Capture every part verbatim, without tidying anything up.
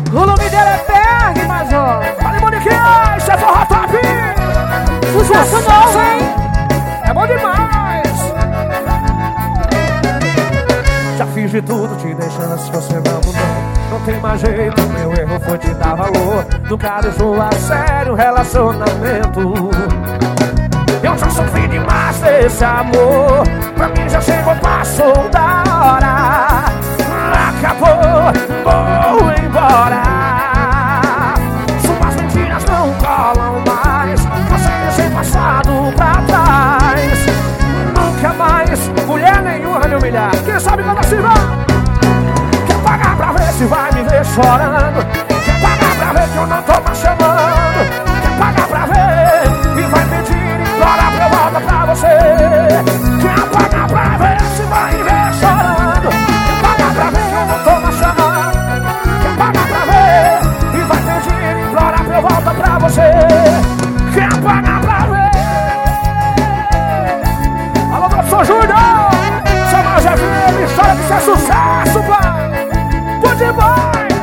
O nome dele é Berg, mas ó. Fala, Moniquinha, isso é forró top. Sucesso novo, hein? É bom demais. Já fiz de tudo, te dei chance, você não mudou. Não tem mais jeito, meu erro foi te dar valor. Nunca levou a sério o relacionamento. Eu já sofri demais desse amor. Pra mim já chegou, passou da hora. Acabou, vou embora. Suas mentiras não colam mais. Você deixei passado pra trás. Nunca mais mulher nenhuma me humilhar. Quem sabe quando se vai? Quer pagar pra ver se vai me ver chorando? Quer pagar pra ver que eu não tô mais chamando? Quer pagar pra ver e vai pedir embora pra eu voltar pra você? Quer pagar pra ver se vai me ver chorando? Quer pagar pra ver que eu não tô mais chamando? Quer pagar pra ver e vai pedir embora pra eu voltar pra você? Quer pagar pra ver? Alô, professor Júnior! Chama já viu, história de ser sucesso, pai! Bom demais!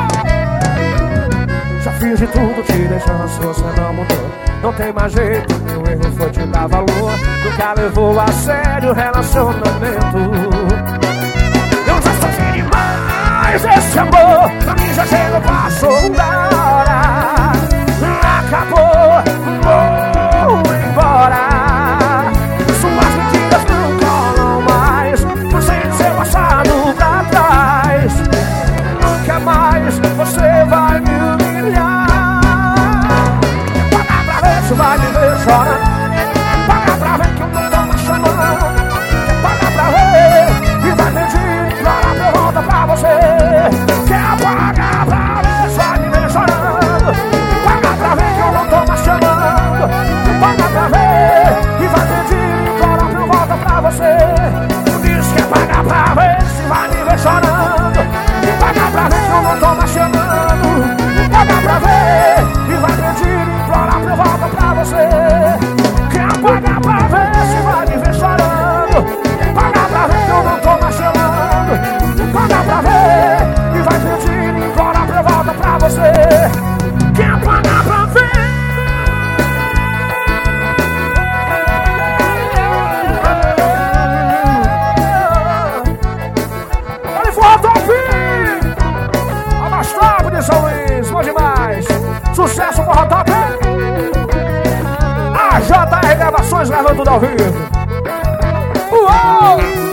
Uh! Já fiz de tudo, te deixando se você não mudou. Não tem mais jeito, meu erro foi te dar valor. Nunca levou a sério o relacionamento. Eu já sofri demais esse amor. Pra mim já chegou, passou da hora. Acabou, vou embora. Suas mentiras não colam mais. Você e seu passado pra trás. Nunca mais você vai me humilhar. Pagar pra ver se vai me ver chorando. Pagar pra ver que eu não tô mais chamando. Pagar pra ver e vai pedir implora pra eu voltar pra você. Quer pagar pra ver se vai me ver chorando. Pagar pra ver que eu não tô mais chamando. Pagar pra ver e vai pedir implora pra eu voltar pra você. Diz que é pagar pra ver se vai me ver chorando. Pagar pra ver que eu não tô mais chamando. Pagar pra ver e vai pedir implora pra eu voltar pra você. Quer pagar pra ver se vai me ver chorando. Pagar pra ver que eu não tô mais chamando. Pagar pra ver e vai pedir implora pra eu voltar pra você. Quer pagar pra ver? Ele volta ao fim. Abastado de São Luís, bom demais. Sucesso forró top. A J R Gravações gravando tudo ao vivo. Uou!